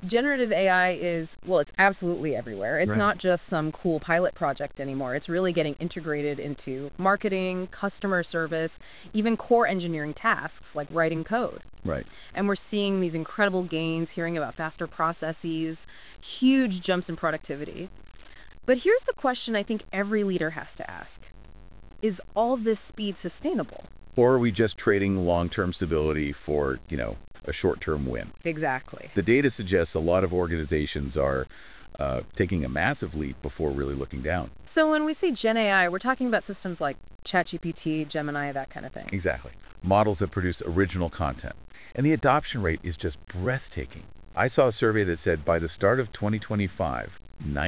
Generative AI is, well, it's absolutely everywhere. It's Right. not just some cool pilot project anymore. It's really getting integrated into marketing, customer service, even core engineering tasks like writing code. Right. And we're seeing these incredible gains, hearing about faster processes, huge jumps in productivity. But here's the question I think every leader has to ask. Is all this speed sustainable? Or are we just trading long-term stability for, a short-term win? Exactly. The data suggests a lot of organizations are taking a massive leap before really looking down. So when we say Gen AI, we're talking about systems like ChatGPT, Gemini, that kind of thing. Exactly. Models that produce original content. And the adoption rate is just breathtaking. I saw a survey that said by the start of 2025,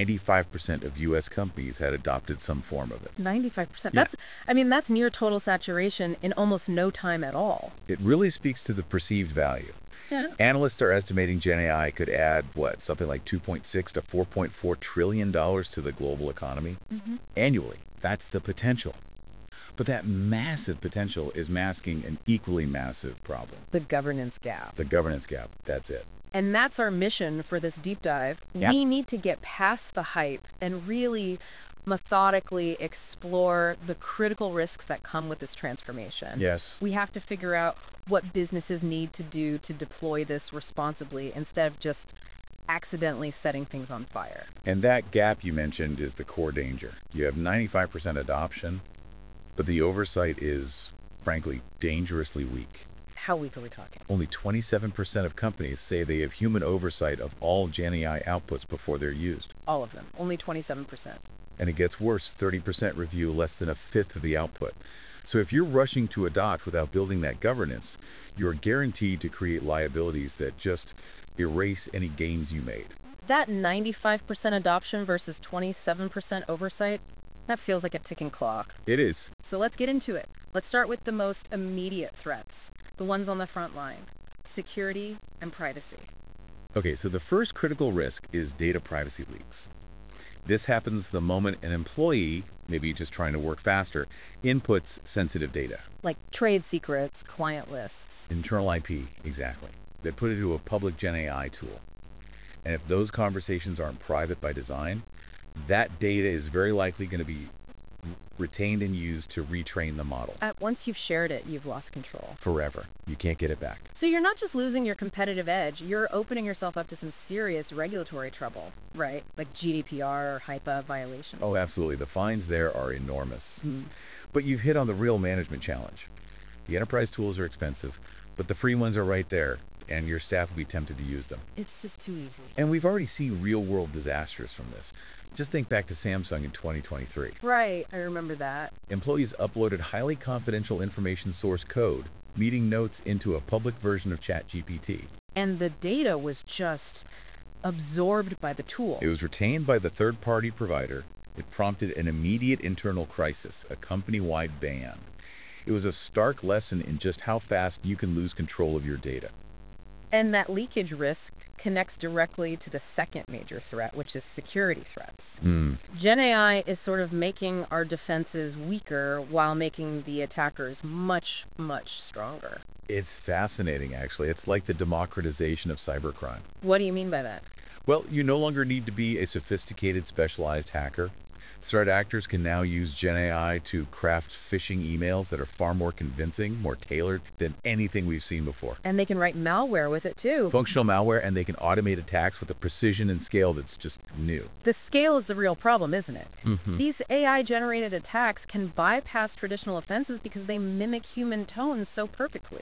95% of U.S. companies had adopted some form of it. 95%. Yeah. That's near total saturation in almost no time at all. It really speaks to the perceived value. Yeah. Analysts are estimating Gen AI could add, something like $2.6 to $4.4 trillion to the global economy annually. That's the potential. But that massive potential is masking an equally massive problem. The governance gap. The governance gap. That's it. And that's our mission for this deep dive. Yeah. We need to get past the hype and really methodically explore the critical risks that come with this transformation. Yes. We have to figure out what businesses need to do to deploy this responsibly instead of just accidentally setting things on fire. And that gap you mentioned is the core danger. You have 95% adoption, but the oversight is, frankly, dangerously weak. How weak are we talking? Only 27% of companies say they have human oversight of all Gen AI outputs before they're used. All of them. Only 27%. And it gets worse, 30% review less than a fifth of the output. So if you're rushing to adopt without building that governance, you're guaranteed to create liabilities that just erase any gains you made. That 95% adoption versus 27% oversight, that feels like a ticking clock. It is. So let's get into it. Let's start with the most immediate threats, the ones on the front line: security and privacy. Okay, so the first critical risk is data privacy leaks. This happens the moment an employee, maybe just trying to work faster, inputs sensitive data. Like trade secrets, client lists. Internal IP, exactly. They put it into a public Gen AI tool. And if those conversations aren't private by design, that data is very likely going to be retained and used to retrain the model Once you've shared it, you've lost control. forever. You can't get it back. So you're not just losing your competitive edge, you're opening yourself up to some serious regulatory trouble, right? Like GDPR or HIPAA violations. Oh, absolutely. The fines there are enormous. But you've hit on the real management challenge. The enterprise tools are expensive, but the free ones are right there, and your staff will be tempted to use them. It's just too easy. And we've already seen real-world disasters from this. Just think back to Samsung in 2023. Right, I remember that. Employees uploaded highly confidential information source code, meeting notes into a public version of ChatGPT. And the data was just absorbed by the tool. It was retained by the third-party provider. It prompted an immediate internal crisis, a company-wide ban. It was a stark lesson in just how fast you can lose control of your data. And that leakage risk connects directly to the second major threat, which is security threats. Gen AI is sort of making our defenses weaker while making the attackers much, much stronger. It's fascinating, actually. It's like the democratization of cybercrime. What do you mean by that? Well, you no longer need to be a sophisticated, specialized hacker. Threat actors can now use Gen AI to craft phishing emails that are far more convincing, more tailored than anything we've seen before. And they can write malware with it too. Functional malware, and they can automate attacks with a precision and scale that's just new. The scale is the real problem, isn't it? These AI-generated attacks can bypass traditional offenses because they mimic human tones so perfectly.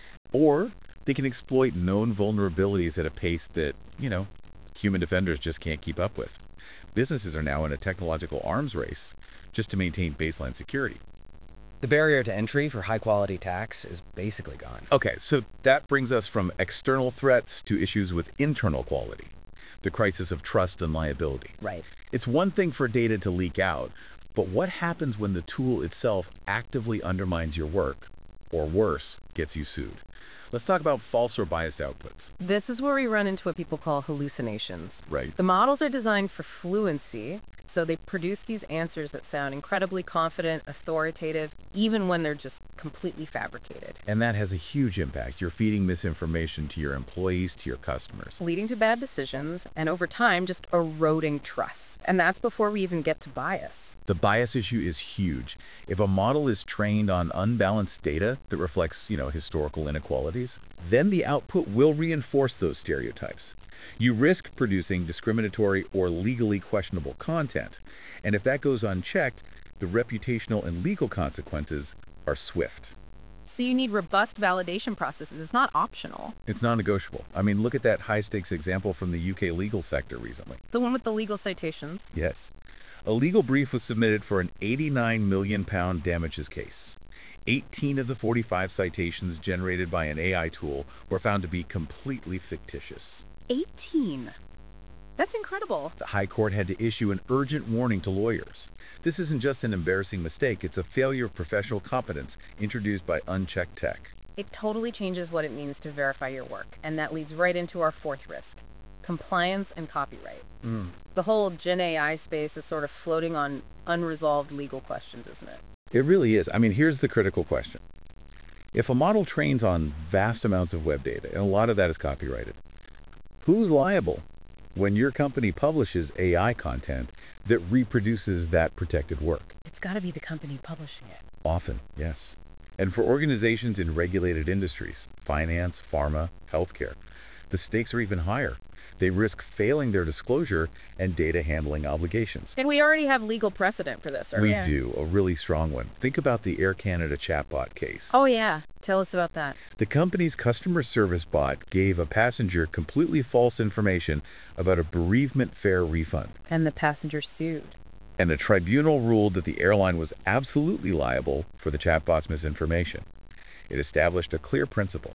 Or they can exploit known vulnerabilities at a pace that, human defenders just can't keep up with. Businesses are now in a technological arms race just to maintain baseline security. The barrier to entry for high-quality attacks is basically gone. Okay, so that brings us from external threats to issues with internal quality, the crisis of trust and liability. Right. It's one thing for data to leak out, but what happens when the tool itself actively undermines your work, or worse, gets you sued? Let's talk about false or biased outputs. This is where we run into what people call hallucinations. Right. The models are designed for fluency, So they produce these answers that sound incredibly confident, authoritative, even when they're just completely fabricated, And that has a huge impact. You're feeding misinformation to your employees, to your customers. leading to bad decisions, and over time, just eroding trust. And that's before we even get to bias. The bias issue is huge. If a model is trained on unbalanced data that reflects, historical inequalities, then the output will reinforce those stereotypes. You risk producing discriminatory or legally questionable content. And if that goes unchecked, the reputational and legal consequences are swift. So you need robust validation processes. It's not optional. It's non-negotiable. I mean, look at that high-stakes example from the UK legal sector recently. The one with the legal citations. Yes. A legal brief was submitted for an £89 million damages case. 18 of the 45 citations generated by an AI tool were found to be completely fictitious. 18. That's incredible. The High Court had to issue an urgent warning to lawyers. This isn't just an embarrassing mistake, it's a failure of professional competence introduced by unchecked tech. It totally changes what it means to verify your work, and that leads right into our fourth risk, compliance and copyright. The whole Gen AI space is sort of floating on unresolved legal questions, isn't it? It really is. I mean, here's the critical question. If a model trains on vast amounts of web data, and a lot of that is copyrighted, who's liable when your company publishes AI content that reproduces that protected work? It's got to be the company publishing it. Often, yes. And for organizations in regulated industries, finance, pharma, healthcare, the stakes are even higher. They risk failing their disclosure and data handling obligations. And we already have legal precedent for this, right? We do, a really strong one. Think about the Air Canada chatbot case. Oh, yeah. Tell us about that. The company's customer service bot gave a passenger completely false information about a bereavement fare refund. And the passenger sued. And the tribunal ruled that the airline was absolutely liable for the chatbot's misinformation. It established a clear principle.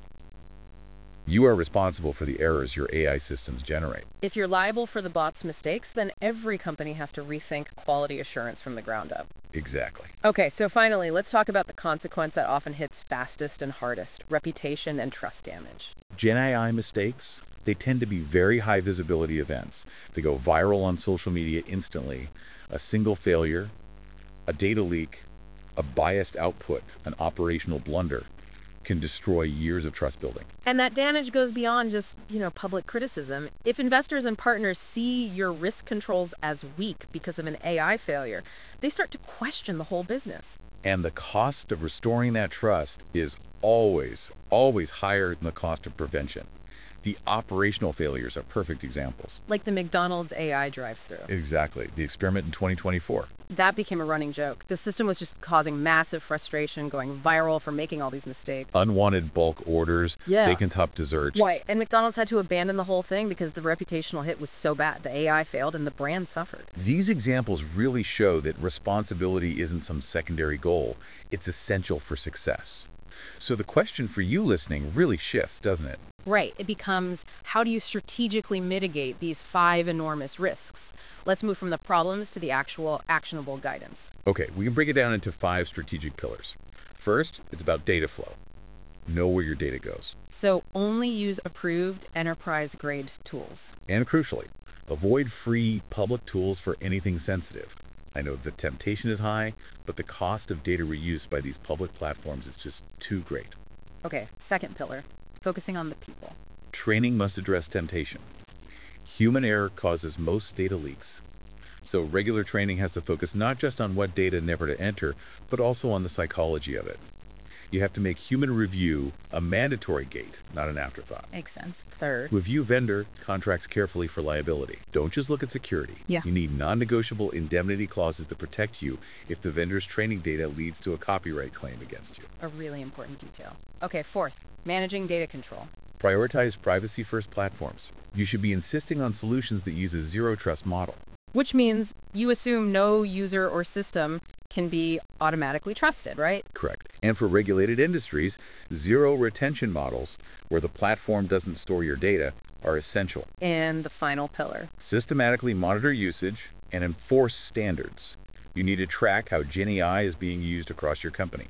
You are responsible for the errors your AI systems generate. If you're liable for the bot's mistakes, then every company has to rethink quality assurance from the ground up. Exactly. Okay, so finally, let's talk about the consequence that often hits fastest and hardest, reputation and trust damage. Gen AI mistakes, they tend to be very high visibility events. They go viral on social media instantly. A single failure, a data leak, a biased output, an operational blunder can destroy years of trust building. And that damage goes beyond just, public criticism. If investors and partners see your risk controls as weak because of an AI failure, they start to question the whole business. And the cost of restoring that trust is always, always higher than the cost of prevention. The operational failures are perfect examples. Like the McDonald's AI drive-thru. Exactly. The experiment in 2024. That became a running joke. The system was just causing massive frustration, going viral for making all these mistakes. Unwanted bulk orders, Yeah. bacon top desserts. Right. And McDonald's had to abandon the whole thing because the reputational hit was so bad. The AI failed and the brand suffered. These examples really show that responsibility isn't some secondary goal. It's essential for success. So the question for you listening really shifts, doesn't it? Right. It becomes, how do you strategically mitigate these 5 enormous risks? Let's move from the problems to the actual actionable guidance. Okay, we can break it down into 5 strategic pillars. First, it's about data flow. Know where your data goes. So only use approved enterprise-grade tools. And crucially, avoid free public tools for anything sensitive. I know the temptation is high, but the cost of data reuse by these public platforms is just too great. Okay, second pillar, focusing on the people. Training must address temptation. Human error causes most data leaks. So regular training has to focus not just on what data never to enter, but also on the psychology of it. You have to make human review a mandatory gate, not an afterthought. Makes sense. Third, Review vendor contracts carefully for liability. Don't just look at security. Yeah. You need non-negotiable indemnity clauses that protect you if the vendor's training data leads to a copyright claim against you. a really important detail. Okay, fourth, managing data control. Prioritize privacy-first platforms. You should be insisting on solutions that use a zero-trust model. Which means you assume no user or system can be automatically trusted, right? Correct. And for regulated industries, zero retention models, where the platform doesn't store your data, are essential. And the final pillar. Systematically monitor usage and enforce standards. You need to track how Gen AI is being used across your company.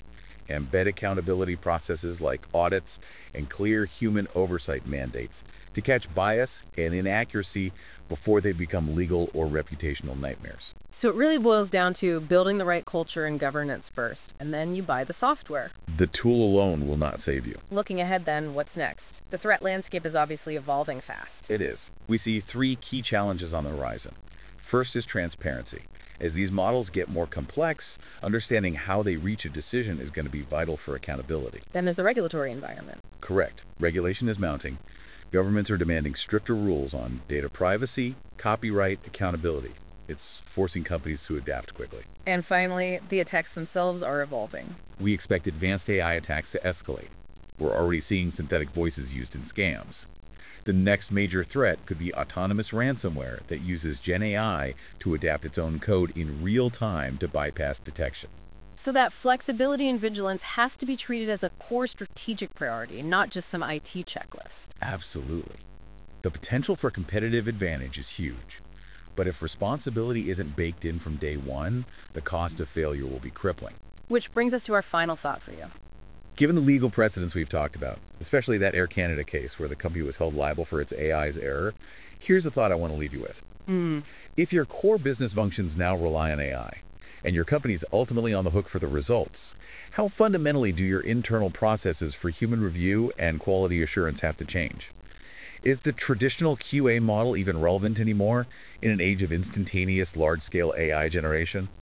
embed accountability processes like audits and clear human oversight mandates to catch bias and inaccuracy before they become legal or reputational nightmares. So it really boils down to building the right culture and governance first, and then you buy the software. The tool alone will not save you. Looking ahead then, what's next? The threat landscape is obviously evolving fast. It is. We see three key challenges on the horizon. First is transparency. As these models get more complex, understanding how they reach a decision is going to be vital for accountability. Then there's the regulatory environment. Correct. Regulation is mounting. Governments are demanding stricter rules on data privacy, copyright, accountability. It's forcing companies to adapt quickly. And finally, the attacks themselves are evolving. We expect advanced AI attacks to escalate. We're already seeing synthetic voices used in scams. The next major threat could be autonomous ransomware that uses Gen AI to adapt its own code in real time to bypass detection. So that flexibility and vigilance has to be treated as a core strategic priority, not just some IT checklist. Absolutely. The potential for competitive advantage is huge. But if responsibility isn't baked in from day one, the cost of failure will be crippling. Which brings us to our final thought for you. Given the legal precedents we've talked about, especially that Air Canada case where the company was held liable for its AI's error, here's a thought I want to leave you with. If your core business functions now rely on AI, and your company's ultimately on the hook for the results, how fundamentally do your internal processes for human review and quality assurance have to change? Is the traditional QA model even relevant anymore in an age of instantaneous large-scale AI generation?